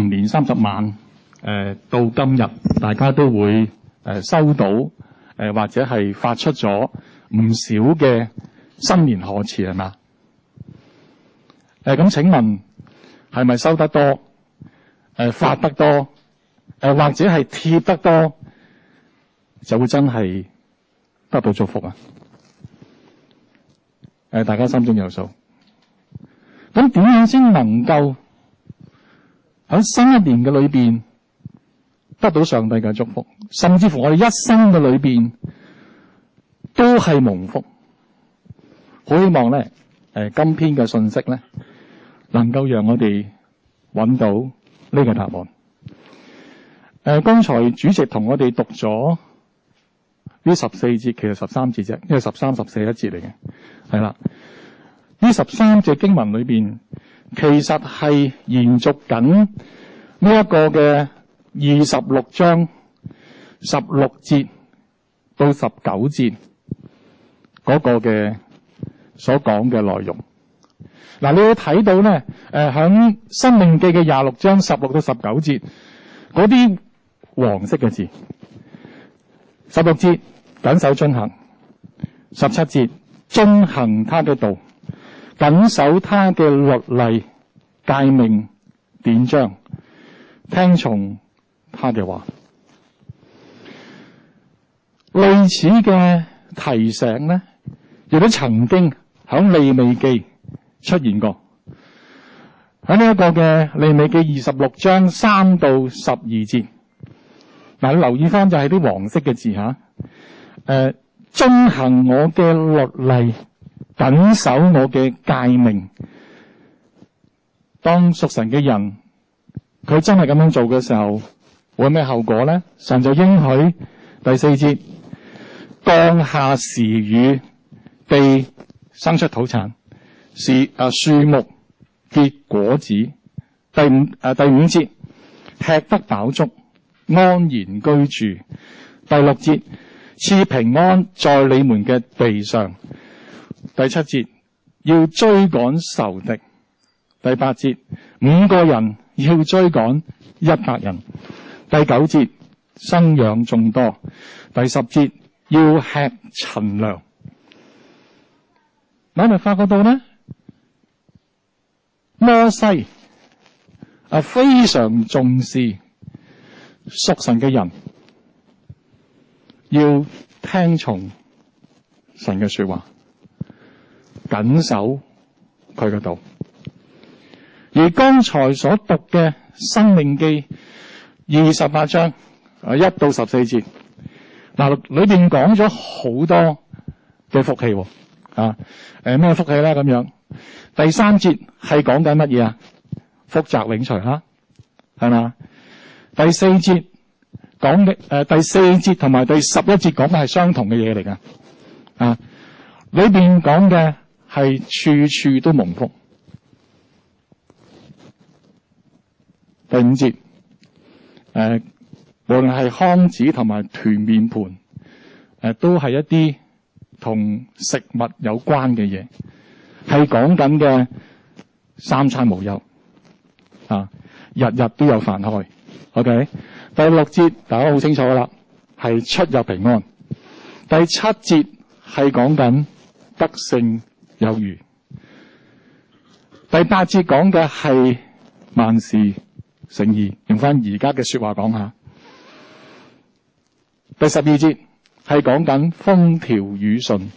能年30晚到今日，大家都會收到或者係發出咗唔少嘅新年賀詞係嘛？咁請問係咪收得多？發得多？或者係貼得多，就會真係得到祝福啊？大家心中有數。咁點樣先能夠喺新一年嘅裏邊得到上帝嘅祝福，甚至乎我哋一生嘅裏邊都係蒙福？好希望咧，今篇嘅信息咧，能夠讓我哋揾到呢個答案。剛才主席同我哋讀咗呢14節，其實13節啫，因為13、14一節嚟嘅，係啦。呢13節經文裏邊，其實係延續緊呢一個嘅26章16節到19節嗰個嘅所講嘅內容。嗱，你會睇到咧，響申命記嘅26章16到19節嗰啲黃色嘅字，16節謹守遵行，17節遵行他嘅道，謹守他嘅律例、誡命、典章，聽從他嘅話。類似嘅提醒呢，亦都曾經響利未記出現過。喺呢一個嘅利未記26章3到12節，嗱，你留意翻就係啲黃色嘅字吓，遵行我嘅律例，謹守我嘅誡命。當屬神嘅人，佢真係咁樣做嘅時候，會有咩後果呢？神就應許第4節，降下時雨，地生出土產，樹木結果子。第5節，吃得飽足，安然居住。第6節，賜平安在你們嘅地上。第7節，要追趕仇敵。第8節，5個人要追趕100人。第9節，生養眾多。第10節，要吃陳糧。你咪發覺到呢？摩西非常重視屬神嘅人要聽從神嘅說話，謹守佢嘅道。而剛才所讀嘅申命記28章1到14節，嗱，裏邊講咗好多嘅福氣咩福氣咧？咁樣第3節係講緊乜嘢啊？福澤永隨啦，係嘛？第4節講嘅第4節同埋第11節講嘅係相同嘅嘢嚟噶裏邊講嘅係處處都蒙福。第5節無論係筐子同埋團麵盤都係一啲同食物有關嘅嘢，係講緊嘅3餐無憂日日都有飯開。OK， 第6節大家好清楚啦，係出入平安。第7節係講緊得勝有餘。第8節講嘅係萬事成義，用翻而家嘅說話講下。第12節係講緊風調雨順，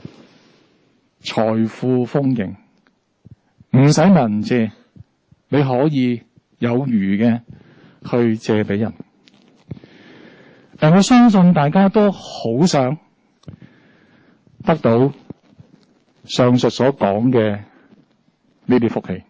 財富豐盈，唔使問人借，你可以有餘嘅去借俾人。但我相信大家都好想得到上述所講嘅呢啲福氣。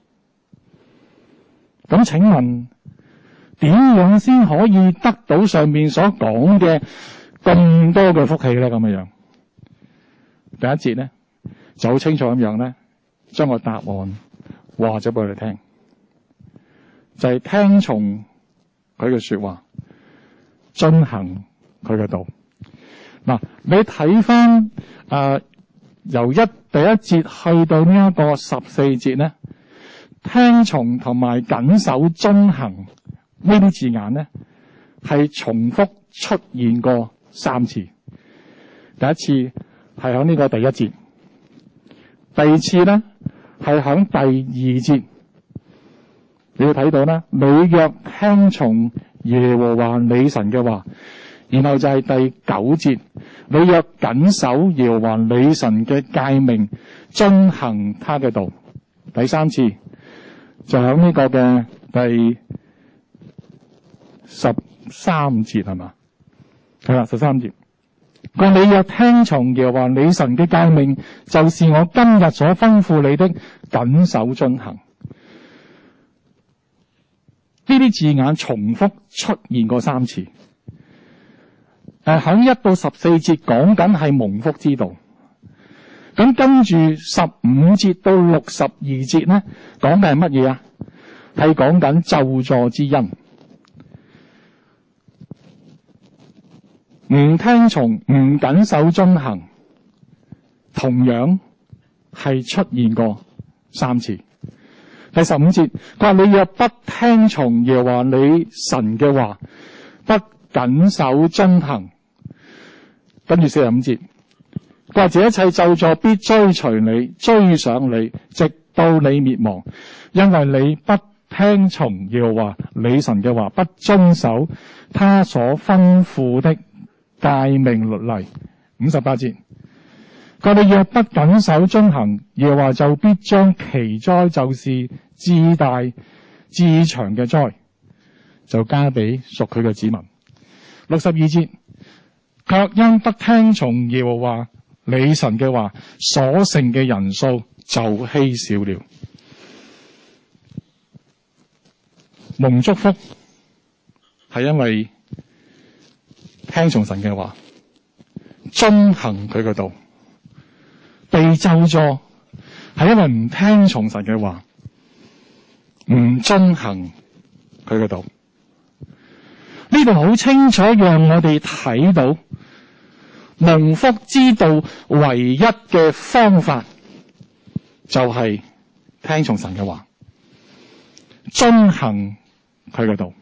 咁請問點樣先可以得到上面所講嘅咁多嘅福氣咧？咁樣第一節咧就好清楚咁樣咧，將個答案話咗俾我哋聽，就係聽從佢嘅說話，遵行佢嘅道。嗱，你睇翻由第一節去到呢一個14節咧， 聽從同埋謹守遵行呢啲字眼呢，係重複出現過3次。第一次係喺呢個第1節，第二次呢係喺第2節。你要睇到呢，你若聽從耶和華你神嘅話，然後就係第9節，你若謹守耶和華你神嘅誡命，遵行他嘅道。第3次就喺呢個嘅第13節係嘛？係啦，13節。佢話你若聽從耶和華你神嘅誡命，就是我今日所吩咐你的，謹守遵行。呢啲字眼重複出現過3次。喺1到14節講緊係蒙福之道。咁跟住15節到62節呢，講嘅係乜嘢啊？係講緊咒詛之恩。唔聽從、唔謹守遵行，同樣係出現過3次。第15節，佢話你若不聽從耶和華你神嘅話，不謹守遵行，跟住45節，佢話這一切咒詛必追隨你，追上你，直到你滅亡，因為你不聽從耶和華你神嘅話，不遵守他所吩咐的誡命律例。58節，佢話你若不謹守遵行，耶和華就必將奇災，就是至大至長嘅災，就加俾屬佢嘅子民。62節，卻因不聽從耶和華你神嘅話，所剩嘅人數就稀少了。蒙祝福係因為聽從神嘅話，遵行佢嘅道；被咒詛係因為唔聽從神嘅話，唔遵行佢嘅道。呢度好清楚讓我哋睇到蒙福之道唯一嘅方法就係聽從神嘅話，遵行佢嘅道。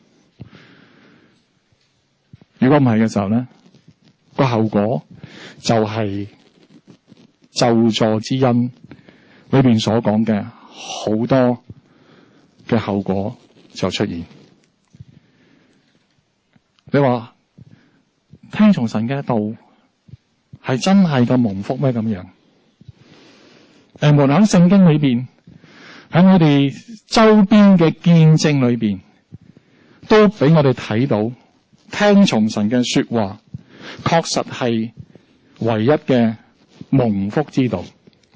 如果唔係嘅時候呢，個後果就係咒詛之恩裏邊所講嘅好多嘅後果就出現。你話聽從神嘅道係真係個蒙福咩？咁樣無論喺聖經裏邊，喺我哋周邊嘅見證裏邊，都俾我哋睇到聽從神嘅說話確實係唯一嘅蒙福之道。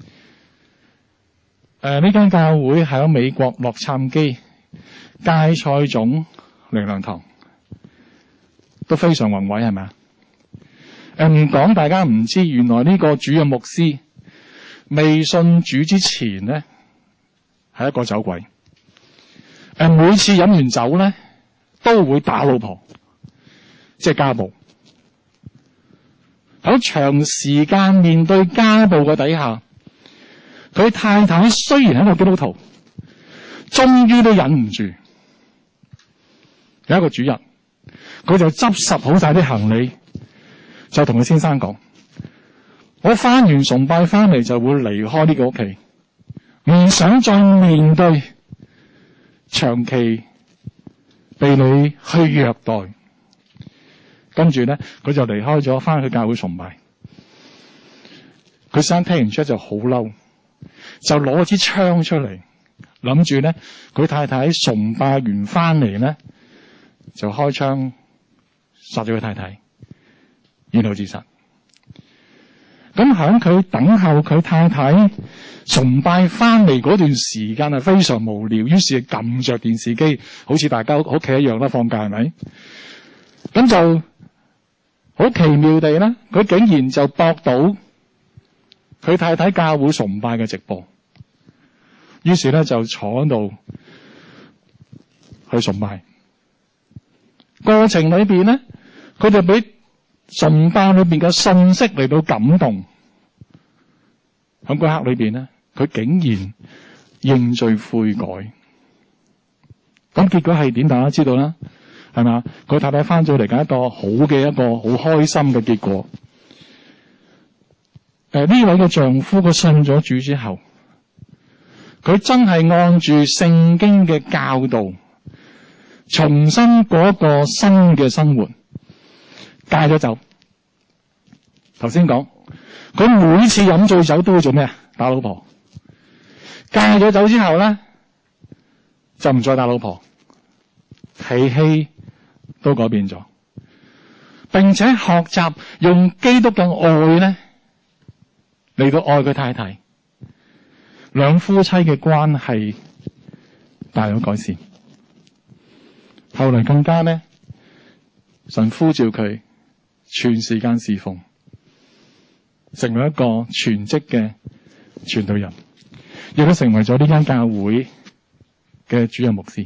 呢間教會喺美國洛杉磯芥菜種靈糧堂，都非常宏偉，係咪啊？唔講大家唔知，原來呢個主任牧師未信主之前呢係一個酒鬼。每次飲完酒呢都會打老婆，即係家暴。喺長時間面對家暴嘅底下，佢太太雖然係一個基督徒，終於都忍唔住。有一個主日，佢就執拾好晒啲行李，就同佢先生講：我翻完崇拜翻嚟就會離開呢個屋企，唔想再面對長期被你去虐待。跟住咧，佢就離開咗，翻去教會崇拜。佢先生聽完出就好嬲，就攞支槍出嚟，諗住咧佢太太喺崇拜完翻嚟咧，就開槍殺咗佢太太，然後自殺。咁響佢等候佢太太崇拜翻嚟嗰段時間係非常無聊，於是撳着電視機，好似大家屋企一樣啦，放假係咪？咁就好奇妙地咧，佢竟然就駁到佢太太教會崇拜嘅直播，於是咧就坐喺度去崇拜。過程裏邊咧，佢就俾崇拜裏邊嘅信息嚟到感動。喺嗰刻裏邊咧，佢竟然認罪悔改。 咁結果係點？大家知道啦，係嘛？佢太太翻咗嚟緊一個好嘅一個好開心嘅結果。呢位嘅丈夫佢信咗主之後，佢真係按住聖經嘅教導，重新過一個新嘅生活，戒咗酒。頭先講，佢每次飲醉酒都會做咩啊？打老婆。戒咗酒之後咧，就唔再打老婆，脾氣都改變咗，並且學習用基督嘅愛咧嚟到愛佢太太，兩夫妻嘅關係大有改善。後來更加咧，神呼召佢全時間侍奉，成為一個全職嘅傳道人，亦都成為咗呢間教會嘅主任牧師。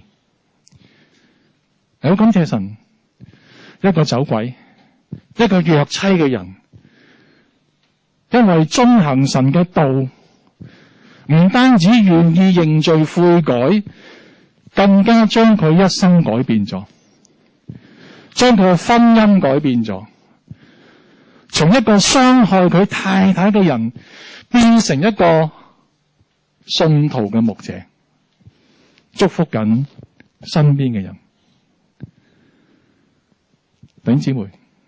好感謝神，一個酒鬼，一個虐妻嘅人，因為遵行神嘅道，唔單止願意認罪悔改，更加將佢一生改變咗，將佢嘅婚姻改變咗，從一個傷害佢太太嘅人變成一個信徒嘅牧者，祝福緊身邊嘅人。弟兄姊妹，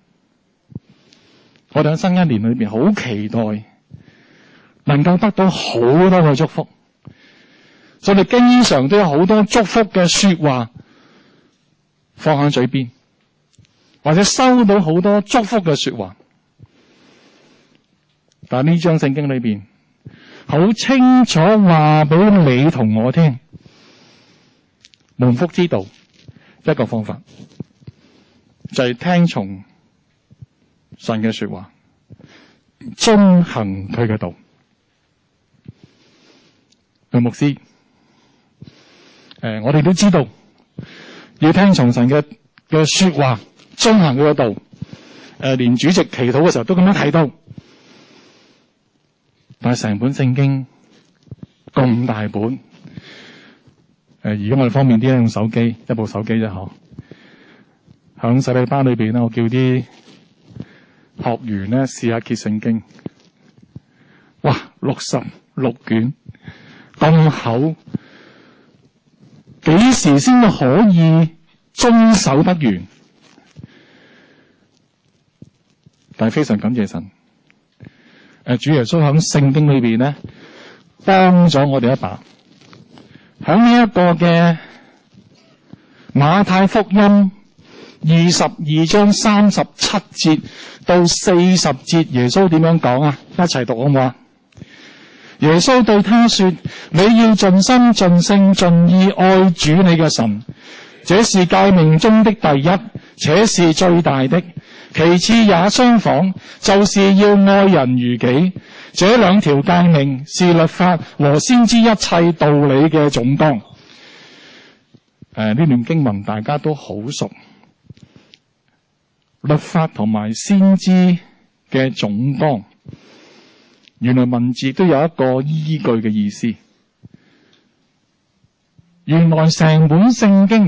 我哋喺新一年裏邊好期待能夠得到好多嘅祝福，我哋經常都有好多祝福嘅說話放喺嘴邊，或者收到好多祝福嘅說話，但係呢章聖經裏邊好清楚話俾你同我聽，蒙福之道一個方法就係聽從神嘅說話，遵行佢嘅道。牧師，我哋都知道要聽從神嘅說話，遵行佢嘅道。連主席祈禱嘅時候都咁樣提到。但係成本聖經咁大本，而家我哋方便啲咧，用手機，一部手機啫嗬。響洗禮班裏邊咧，我叫啲學員咧試下揭聖經。哇，66卷咁厚，幾時先可以遵守得完？但係非常感謝神，主耶穌響聖經裏邊咧幫咗我哋一把。響呢一個嘅馬太福音22章37節到40節，耶穌點樣講啊？一齊讀好唔好啊？耶穌對他說：你要盡心盡性盡意愛主你嘅神，這是誡命中的第一，且是最大的。其次也相仿，就是要愛人如己。這兩條誡命是律法和先知一切道理嘅總綱。呢段經文大家都好熟，律法同埋先知嘅總綱，原來文字都有一個依據嘅意思。原來成本聖經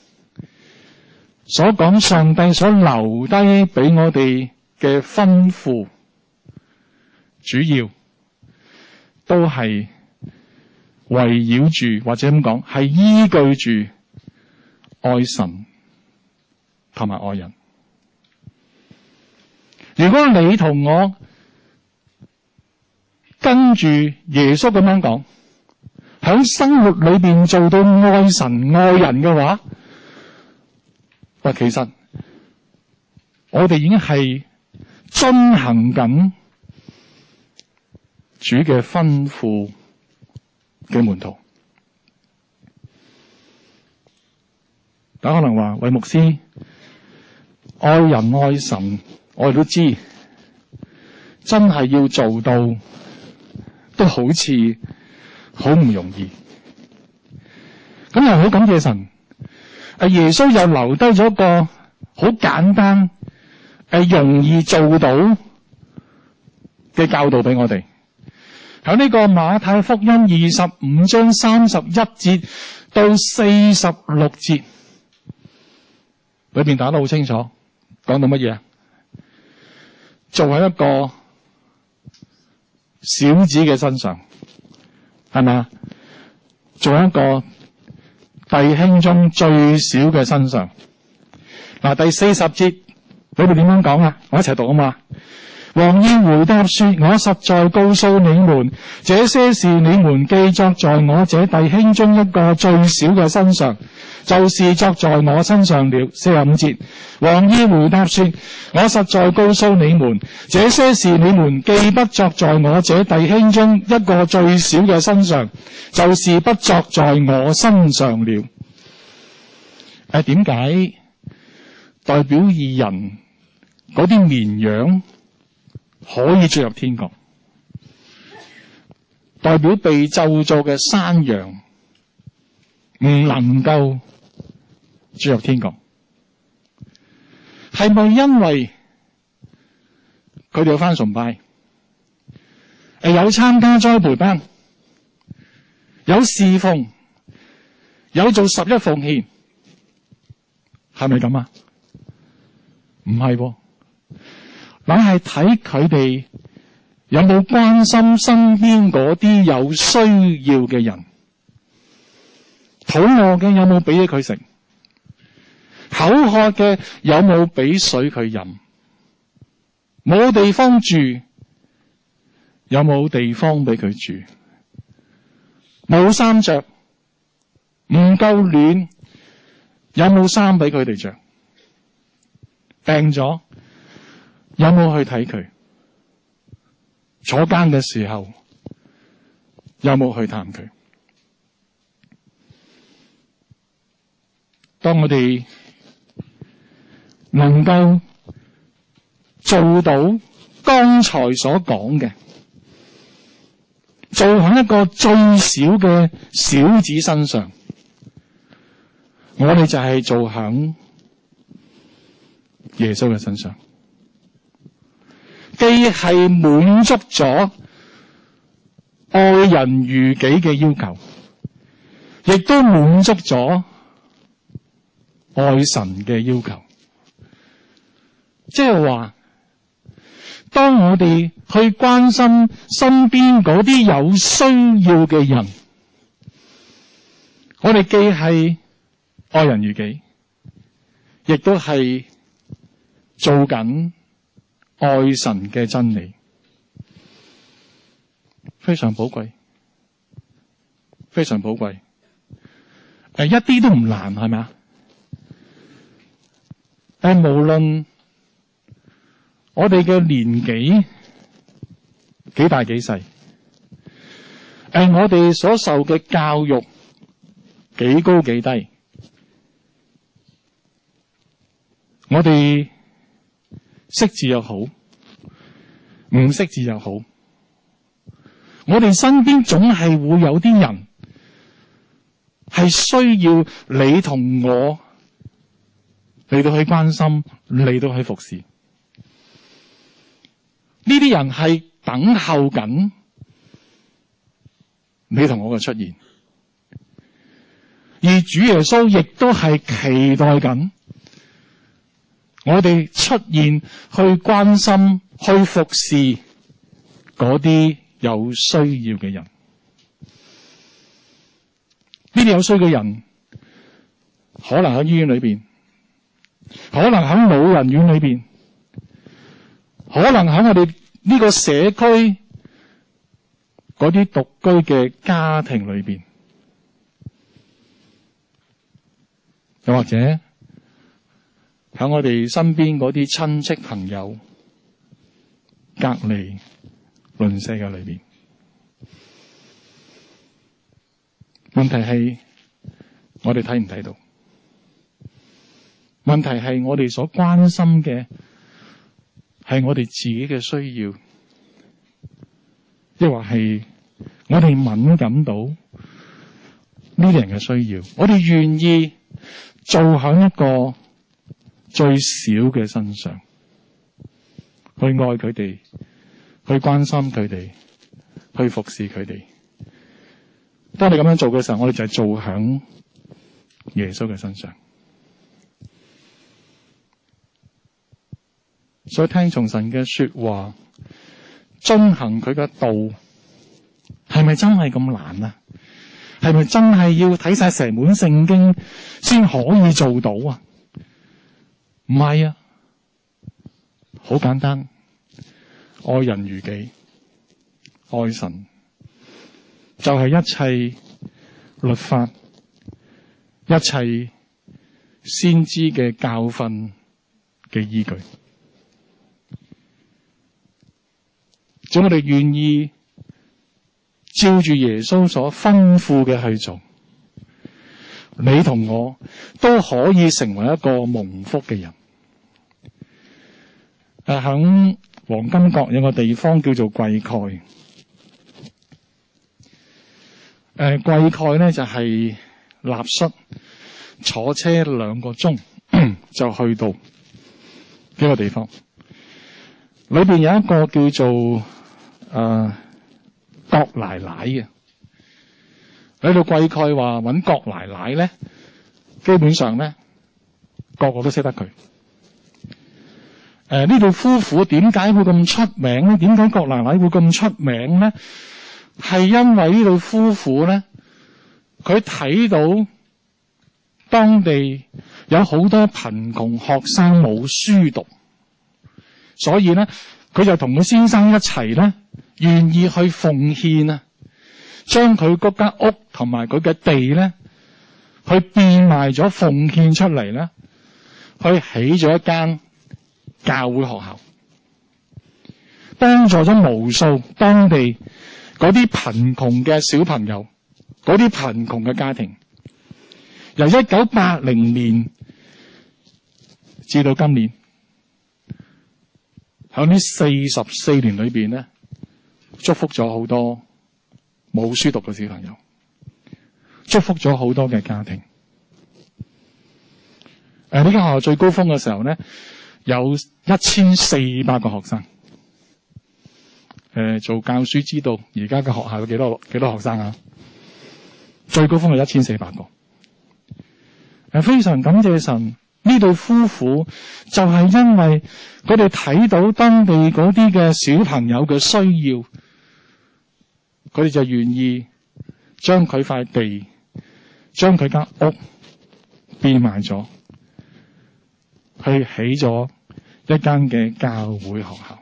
所講上帝所留低俾我哋嘅吩咐，主要都係圍繞住，或者咁講，係依據住愛神同埋愛人。如果你同我跟住耶穌咁樣講，喺生活裏邊做到愛神愛人嘅話，其實我哋已經係遵行緊主嘅吩咐嘅門徒。大家可能話，喂，牧師，愛人愛神，我哋都知，真係要做到都好似好唔容易。咁又好感謝神，耶穌又留低咗一個好簡單容易做到嘅教導俾我哋。 喺呢個馬太福音25章31節到46節裏邊打得好清楚，講到乜嘢？做喺一個小子嘅身上，係咪？做喺一個弟兄中最小嘅身上。嗱，第40節裏邊點樣講啊？我一齊讀啊嘛。王要回答說：我實在告訴你們，這些事你們既作在我這弟兄中一個最小嘅身上，就是作在我身上了。45節，王要回答說：我實在告訴你們，這些事你們既不作在我這弟兄中一個最小嘅身上，就是不作在我身上了。點解代表義人嗰啲綿羊可以進入天國，代表被咒詛嘅山羊唔能夠進入天國？係咪因為佢哋有返崇拜，有參加栽培班，有侍奉，有做11奉獻，係咪咁啊？唔係喎，乃係睇佢哋有冇關心身邊嗰啲有需要嘅人，肚餓嘅有冇俾嘢佢食，口渴嘅有冇俾水佢飲，冇地方住有冇地方俾佢住，冇衫着唔夠暖有冇衫俾佢哋着，病咗有冇去睇佢，坐監嘅時候有冇去探佢？當我哋能夠做到剛才所講嘅，做喺一個最小嘅小子身上，我哋就係做喺耶穌嘅身上，既係滿足咗愛人如己嘅要求，亦都滿足咗愛神嘅要求。即係話，當我哋去關心身邊嗰啲有需要嘅人，我哋既係愛人如己，亦都係做緊愛神嘅真理，非常寶貴，非常寶貴。一啲都唔難，係咪啊？無論我哋嘅年紀幾大幾細，我哋所受嘅教育幾高幾低，我哋識字又好，唔識字又好，我哋身邊總係會有啲人係需要你同我嚟到去關心，嚟到去服侍。呢啲人係等候緊你同我嘅出現，而主耶穌亦都係期待緊我哋出現，去關心，去服侍嗰啲有需要嘅人。呢啲有需要嘅人，可能喺醫院裏邊，可能喺老人院裏邊，可能喺我哋呢個社區嗰啲獨居嘅家庭裏邊，又或者喺我哋身邊嗰啲親戚朋友隔離鄰舍嘅裏邊。問題係我哋睇唔睇到？問題係我哋所關心嘅係我哋自己嘅需要，抑或係我哋敏感到呢啲人嘅需要，我哋願意做喺一個最小嘅身上，去愛佢哋，去關心佢哋， 去服侍佢哋。當你咁樣做嘅時候，我哋就係做響耶穌嘅身上。所以聽從神嘅說話，遵行佢嘅道，係咪真係咁難啊？係咪真係要睇晒成本聖經先可以做到啊？唔係啊，好簡單，愛人如己，愛神就係一切律法、一切先知嘅教訓嘅依據。只要我哋願意照住耶穌所吩咐嘅去做，你同我都可以成為一個蒙福嘅人。喺黃金國有個地方叫做貴蓋。貴蓋咧就係納瑟坐車2個鐘就去到呢個地方。裏邊有一個叫做郭奶奶嘅。喺度貴蓋話搵郭奶奶咧，基本上咧個個都識得佢。呢對夫婦點解會咁出名咧？點解郭奶奶會咁出名咧？係因為呢對夫婦咧，佢睇到當地有好多貧窮學生冇書讀，所以咧佢就同佢先生一齊咧，願意去奉獻啊，將佢嗰間屋同埋佢嘅地咧，去變賣咗奉獻出嚟咧，去起咗一間教會學校，幫助咗無數當地嗰啲貧窮嘅小朋友，嗰啲貧窮嘅家庭。由1980年至到今年，喺呢44年裏邊咧，祝福咗好多冇書讀嘅小朋友，祝福咗好多嘅家庭。呢間學校最高峰嘅時候咧，有1400個學生。做教書知道而家嘅學校有幾多學生啊？最高峰係1400個。非常感謝神，呢對夫婦就係因為佢哋睇到當地嗰啲嘅小朋友嘅需要，佢哋就願意將佢塊地、將佢間屋變賣咗，去起咗一間嘅教會學校。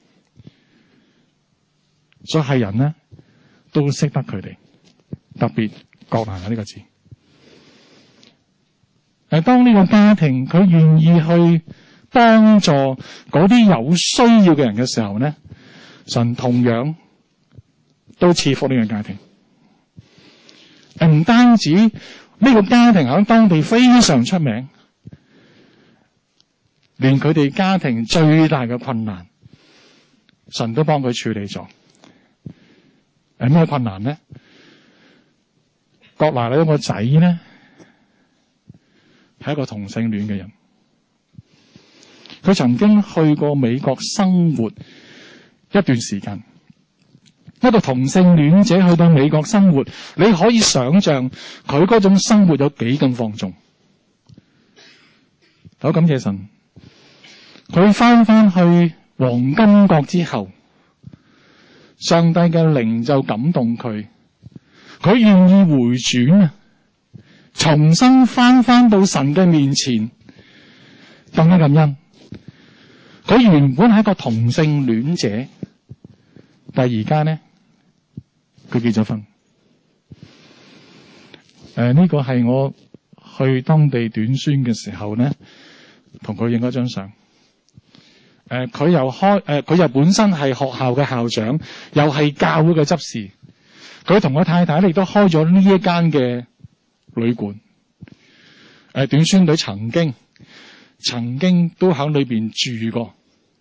所以係人呢都識得佢哋，特別郭奶奶呢個字。當呢個家庭佢願意去幫助嗰啲有需要嘅人嘅時候呢，神同樣都賜福呢個家庭。唔單止呢個家庭喺當地非常出名，連佢哋家庭最大嘅困難，神都幫佢處理咗。咩困難呢？郭奶奶有個仔呢，係一個同性戀嘅人，佢曾經去過美國生活一段時間。一個同性戀者去到美國生活，你可以想象佢嗰種生活有幾咁放縱。好感謝神，佢翻去黃金國之後，上帝嘅靈就感動佢，佢願意回轉啊，重新翻到神嘅面前，更加感恩。佢原本係一個同性戀者，但係而家呢，佢結咗婚。呢個係我去當地短宣嘅時候呢，同佢影咗張相。佢又本身係學校嘅校長，又係教會嘅執事。佢同我太太亦都開咗呢一間嘅旅館。短宣隊曾經都喺裏邊住過。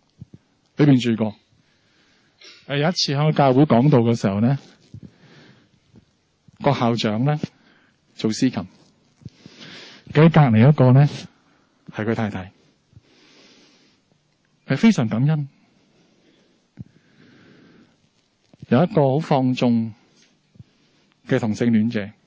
有一次喺教會講道嘅時候呢，個校長呢做司琴，佢喺隔籬一個呢係佢太太。係非常感恩。 有一個好放縱嘅同性戀者，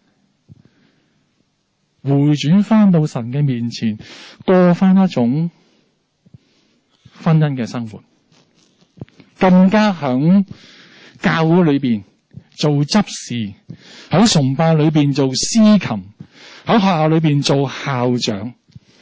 回轉翻到神嘅面前，過翻一種婚姻嘅生活，更加響教會裏邊做執事，喺崇拜裏邊做司琴，喺學校裏邊做校長。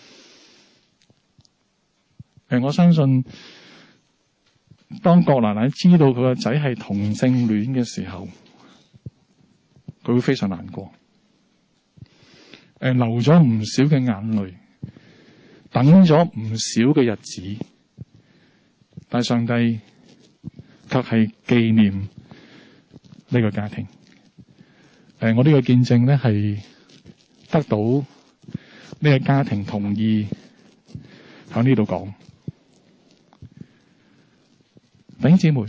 我相信當郭奶奶知道佢個仔係同性戀嘅時候，佢會非常難過，流咗唔少嘅眼淚，等咗唔少嘅日子，但上帝卻係紀念呢個家庭。我呢個見證呢，係得到呢個家庭同意喺呢度講。弟兄姊妹，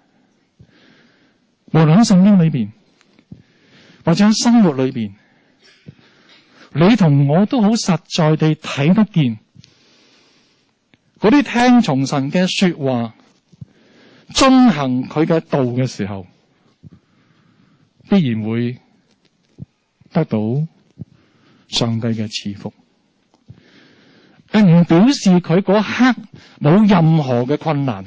無論喺聖經裏邊，或者喺生活裏邊，你同我都好實在地睇得見嗰啲聽從神嘅說話，遵行佢嘅道嘅時候，必然會得到上帝嘅賜福。唔表示佢嗰刻冇任何嘅困難，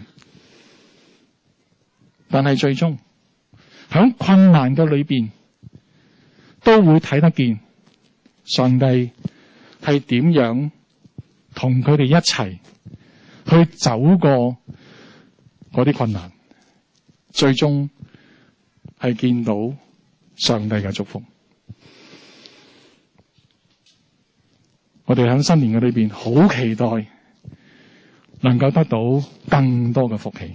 但係最終喺困難嘅裏邊，都會睇得見上帝係點樣同佢哋一齊去走過嗰啲困難，最終係見到上帝嘅祝福。我哋喺新年嘅裏邊好期待能夠得到更多嘅福氣。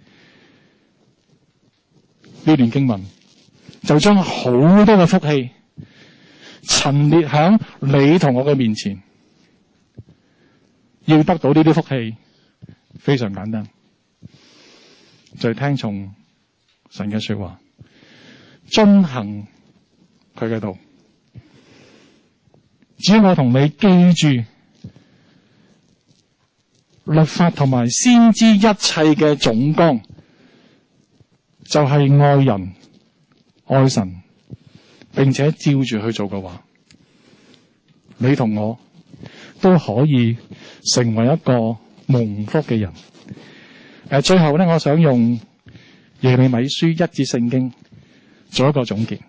呢段經文就將好多嘅福氣陳列喺你同我嘅面前。要得到呢啲福氣非常簡單，就係聽從神嘅說話，遵行佢嘅道。只要我同你記住律法同埋先知一切嘅總綱，就係愛人愛神，並且照住去做嘅話，你同我都可以成為一個蒙福嘅人。最後呢，我想用耶利米書1節聖經做一個總結，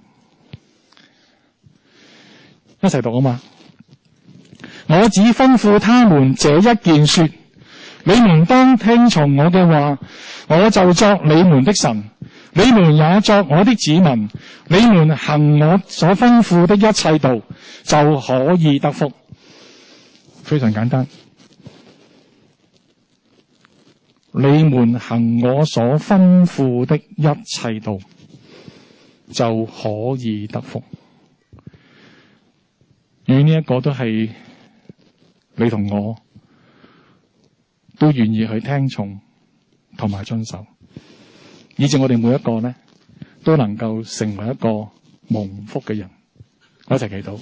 一齊讀啊嘛！我只吩咐他們這一件說：你們當聽從我嘅話，我就作你們的神，你們也作我的子民。你們行我所吩咐的一切道，就可以得福。非常簡單，你們行我所吩咐的一切道，就可以得福。願呢一個都係你同我都願意去聽從同埋遵守，以致我哋每一個呢都能夠成為一個蒙福嘅人。我一齊祈禱。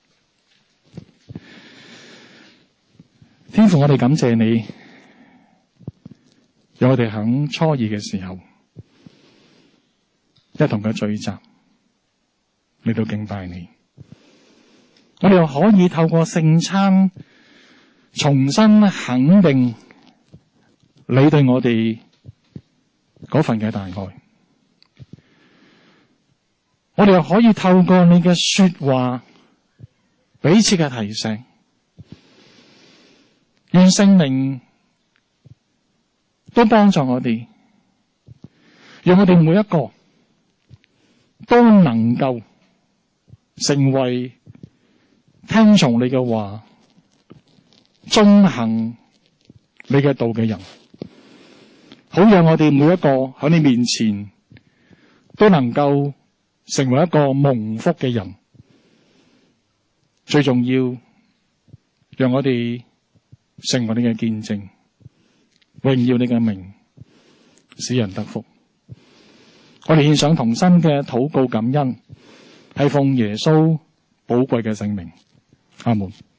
天父，我哋感謝你，讓我哋喺初二嘅時候一同嘅聚集嚟到敬拜你。我哋又可以透過聖餐重新肯定你對我哋嗰份嘅大愛。我哋又可以透過你嘅說話彼此嘅提醒，願聖靈都幫助我哋，讓我哋每一個都能夠成為聽從你嘅話，遵行你嘅道嘅人，好讓我哋每一個喺你面前都能夠成為一個蒙福嘅人。最重要，讓我哋成為你嘅見證，榮耀你嘅名，使人得福。我哋獻上同心嘅禱告感恩，係奉耶穌寶貴嘅聖名。阿門。